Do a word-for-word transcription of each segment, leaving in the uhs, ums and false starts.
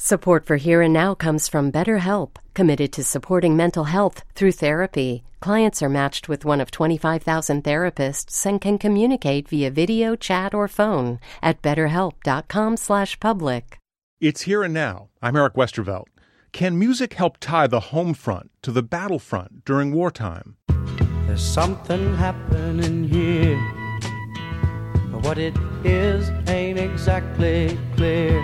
Support for Here and Now comes from BetterHelp, committed to supporting mental health through therapy. Clients are matched with one of twenty-five thousand therapists and can communicate via video, chat, or phone at betterhelp.com slash public. It's Here and Now. I'm Eric Westervelt. Can music help tie the home front to the battlefront during wartime? There's something happening here, but what it is ain't exactly clear.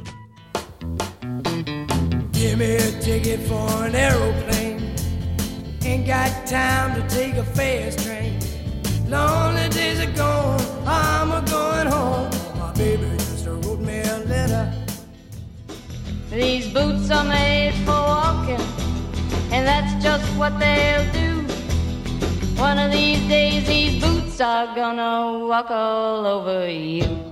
Give me a ticket for an aeroplane. Ain't got time to take a fast train. Lonely days are gone, I'm a going home. My baby just wrote me a letter. These boots are made for walking, and that's just what they'll do. One of these days these boots are gonna walk all over you.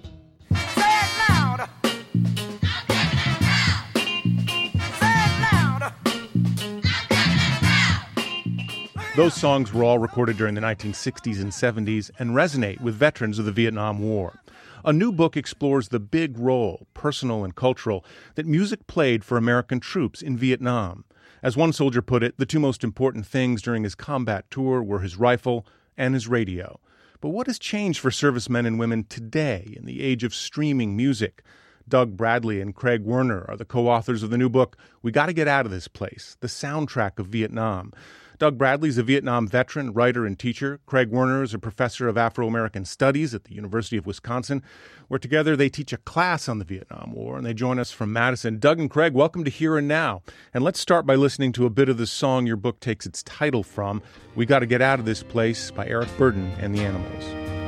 Those songs were all recorded during the nineteen sixties and seventies and resonate with veterans of the Vietnam War. A new book explores the big role, personal and cultural, that music played for American troops in Vietnam. As one soldier put it, the two most important things during his combat tour were his rifle and his radio. But what has changed for servicemen and women today in the age of streaming music? Doug Bradley and Craig Werner are the co-authors of the new book, We Gotta Get Out of This Place, the soundtrack of Vietnam. Doug Bradley is a Vietnam veteran, writer, and teacher. Craig Werner is a professor of Afro-American Studies at the University of Wisconsin, where together they teach a class on the Vietnam War, and they join us from Madison. Doug and Craig, welcome to Here and Now. And let's start by listening to a bit of the song your book takes its title from, We Gotta Get Out of This Place, by Eric Burdon and the Animals.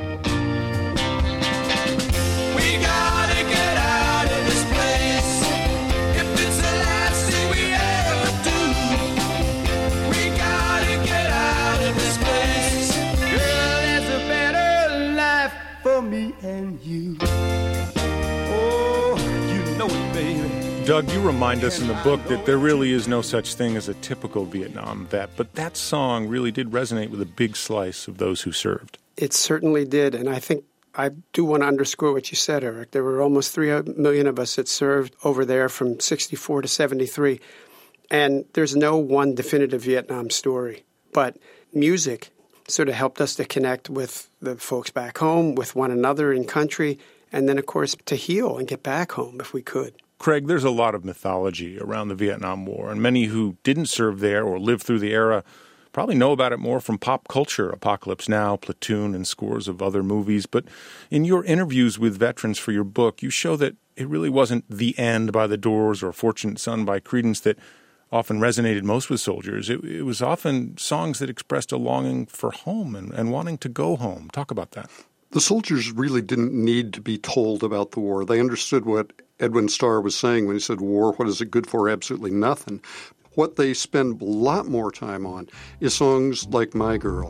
We gotta get out of this place. If it's the last thing we ever do, we gotta get out of this place. Girl, there's a better life for me and you. Oh, you know it, baby. Doug, you remind us in the book that there really is no such thing as a typical Vietnam vet, but that song really did resonate with a big slice of those who served. It certainly did, and I think I do want to underscore what you said, Eric. There were almost three million of us that served over there from sixty-four to seventy-three, and there's no one definitive Vietnam story, but music sort of helped us to connect with the folks back home, with one another in country, and then, of course, to heal and get back home if we could. Craig, there's a lot of mythology around the Vietnam War, and many who didn't serve there or lived through the era probably know about it more from pop culture, Apocalypse Now, Platoon, and scores of other movies. But in your interviews with veterans for your book, you show that it really wasn't The End by The Doors or Fortunate Son by Creedence that often resonated most with soldiers. It, it was often songs that expressed a longing for home and, and wanting to go home. Talk about that. The soldiers really didn't need to be told about the war. They understood what Edwin Starr was saying when he said, war, what is it good for? Absolutely nothing. What they spend a lot more time on is songs like My Girl.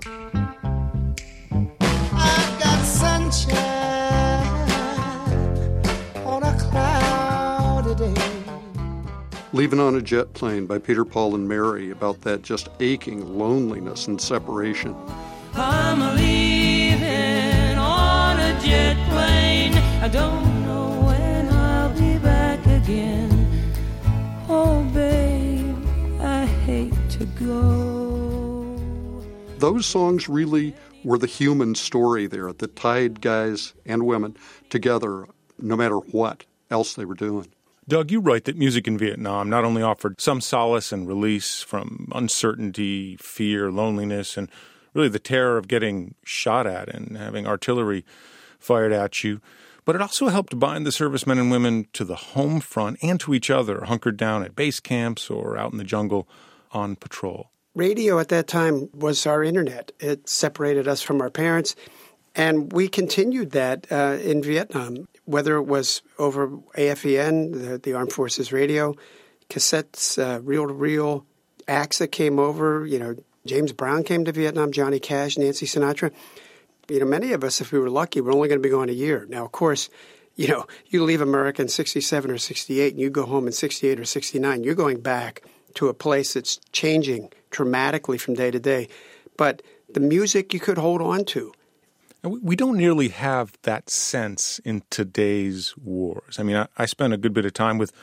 I've got sunshine on a cloudy day. Leaving on a Jet Plane by Peter, Paul, and Mary, about that just aching loneliness and separation. I'm leaving on a jet plane. I don't know when I'll be back again. Oh, babe, I hate to go. Those songs really were the human story there that tied guys and women together no matter what else they were doing. Doug, you write that music in Vietnam not only offered some solace and release from uncertainty, fear, loneliness, and really the terror of getting shot at and having artillery fired at you, but it also helped bind the servicemen and women to the home front and to each other, hunkered down at base camps or out in the jungle on patrol. Radio at that time was our internet. It separated us from our parents, and we continued that uh, in Vietnam, whether it was over A F E N, the, the Armed Forces Radio, cassettes, uh, reel-to-reel, acts that came over, you know, James Brown came to Vietnam, Johnny Cash, Nancy Sinatra. You know, many of us, if we were lucky, were only going to be gone a year. Now, of course, you know, you leave America in sixty-seven or sixty-eight and you go home in sixty-eight or sixty-nine, you're going back to a place that's changing dramatically from day to day. But the music you could hold on to. And we don't nearly have that sense in today's wars. I mean, I, I spent a good bit of time with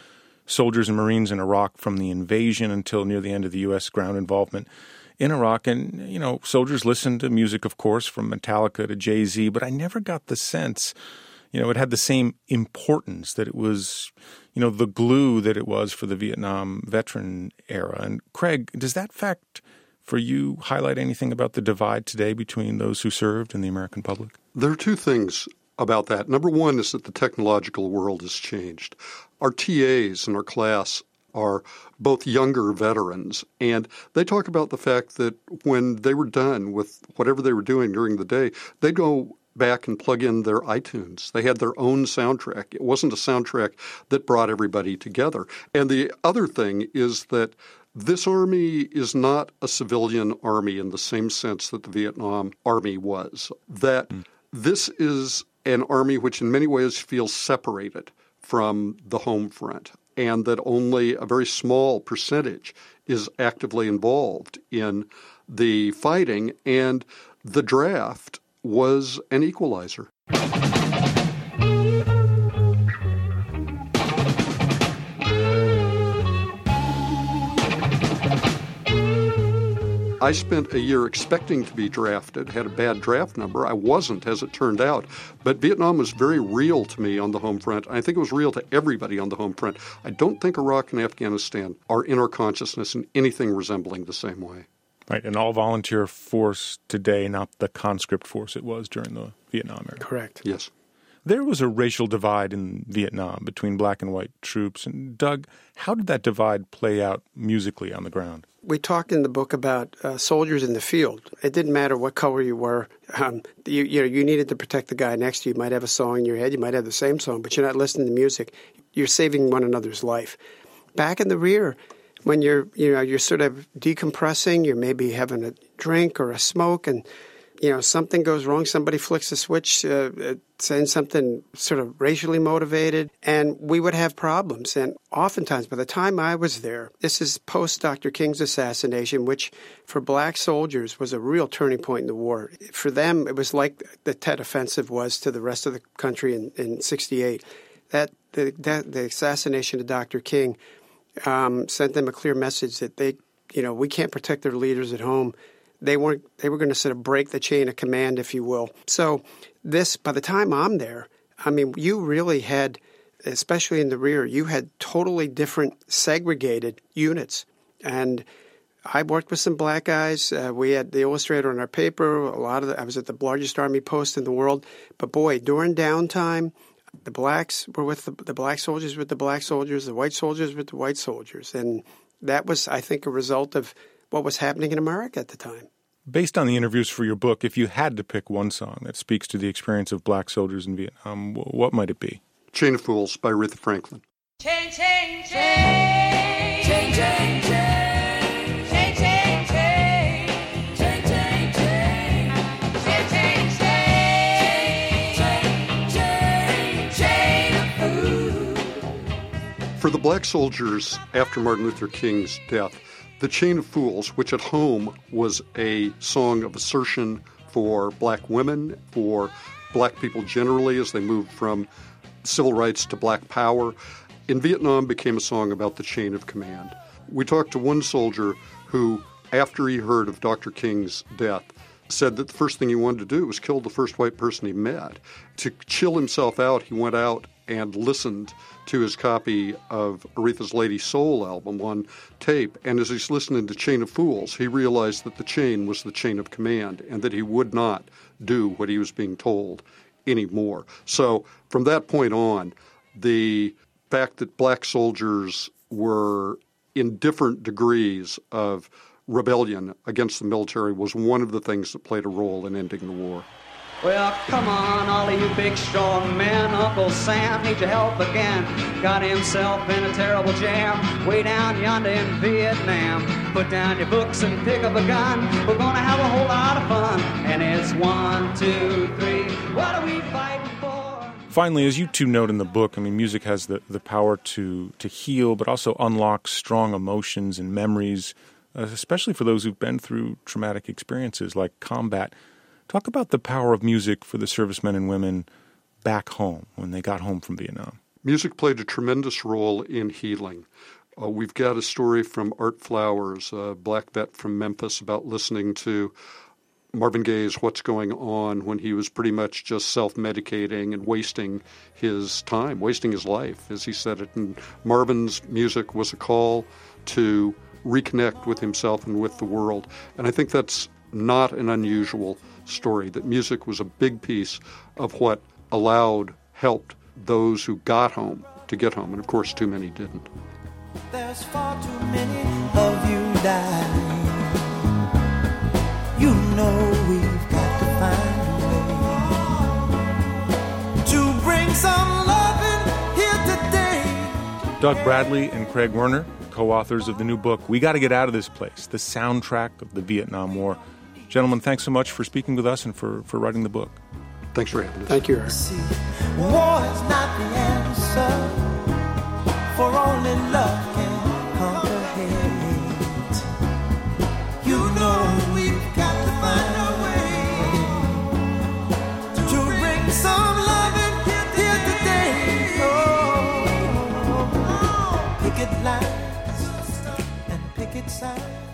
soldiers and Marines in Iraq from the invasion until near the end of the U S ground involvement in Iraq. And, you know, soldiers listened to music, of course, from Metallica to Jay-Z, but I never got the sense, you know, it had the same importance, that it was, you know, the glue that it was for the Vietnam veteran era. And Craig, does that fact for you highlight anything about the divide today between those who served and the American public? There are two things about that. Number one is that the technological world has changed. Our T As in our class are both younger veterans, and they talk about the fact that when they were done with whatever they were doing during the day, they'd go back and plug in their iTunes. They had their own soundtrack. It wasn't a soundtrack that brought everybody together. And the other thing is that this army is not a civilian army in the same sense that the Vietnam Army was. That mm. this is an army which in many ways feels separated from the home front, and that only a very small percentage is actively involved in the fighting, and the draft was an equalizer. I spent a year expecting to be drafted, had a bad draft number. I wasn't, as it turned out. But Vietnam was very real to me on the home front. I think it was real to everybody on the home front. I don't think Iraq and Afghanistan are in our consciousness in anything resembling the same way. Right, an all-volunteer force today, not the conscript force it was during the Vietnam era. Correct. Yes. There was a racial divide in Vietnam between black and white troops. And Doug, how did that divide play out musically on the ground? We talk in the book about uh, soldiers in the field. It didn't matter what color you were. Um, you, you know, you needed to protect the guy next to you. You might have a song in your head. You might have the same song, but you're not listening to music. You're saving one another's life. Back in the rear, when you're, you know, you're sort of decompressing, you're maybe having a drink or a smoke, and you know, something goes wrong, somebody flicks a switch, uh, saying something sort of racially motivated, and we would have problems. And oftentimes, by the time I was there, this is post Doctor King's assassination, which for black soldiers was a real turning point in the war. For them, it was like the Tet Offensive was to the rest of the country in, in sixty-eight. That the, that the assassination of Doctor King um, sent them a clear message that they, you know, we can't protect their leaders at home. They weren't. They were going to sort of break the chain of command, if you will. So this, by the time I'm there, I mean, you really had, especially in the rear, you had totally different segregated units. And I worked with some black guys. Uh, we had the illustrator on our paper. A lot of the, I was at the largest army post in the world. But boy, during downtime, the blacks were with the, the black soldiers with the black soldiers, the white soldiers with the white soldiers, and that was, I think, a result of what was happening in America at the time. Based on the interviews for your book, if you had to pick one song that speaks to the experience of black soldiers in Vietnam, what might it be? Chain of Fools by Aretha Franklin. Chain, chain, chain, chain, chain, chain, chain, chain, chain, chain, chain, chain, chain, chain, chain, chain of food. For the black soldiers after Martin Luther King's death, The Chain of Fools, which at home was a song of assertion for black women, for black people generally as they moved from civil rights to black power, in Vietnam became a song about the chain of command. We talked to one soldier who, after he heard of Doctor King's death, said that the first thing he wanted to do was kill the first white person he met. To chill himself out, he went out and listened to his copy of Aretha's Lady Soul album on tape. And as he's listening to Chain of Fools, he realized that the chain was the chain of command and that he would not do what he was being told anymore. So from that point on, the fact that black soldiers were in different degrees of rebellion against the military was one of the things that played a role in ending the war. Well, come on, all of you big strong men. Uncle Sam needs your help again. Got himself in a terrible jam way down yonder in Vietnam. Put down your books and pick up a gun. We're gonna have a whole lot of fun. And it's one, two, three. What are we fighting for? Finally, as you two note in the book, I mean, music has the, the power to, to heal, but also unlock strong emotions and memories, uh, especially for those who've been through traumatic experiences like combat. Talk about the power of music for the servicemen and women back home when they got home from Vietnam. Music played a tremendous role in healing. Uh, we've got a story from Art Flowers, a black vet from Memphis, about listening to Marvin Gaye's What's Going On when he was pretty much just self-medicating and wasting his time, wasting his life, as he said it. And Marvin's music was a call to reconnect with himself and with the world. And I think that's not an unusual story, that music was a big piece of what allowed, helped those who got home to get home. And of course, too many didn't. There's far too many of you dying. You know we've got to find a way to bring some loving here today. Doug Bradley and Craig Werner, co-authors of the new book, We Gotta Get Out of This Place, the soundtrack of the Vietnam War. Gentlemen, thanks so much for speaking with us and for, for writing the book. Thanks for having us. Thank you, Eric. See, war is not the answer, for only love can conquer hate. You know we've got to find a way to bring some loving here today. Oh, picket lines and picket signs.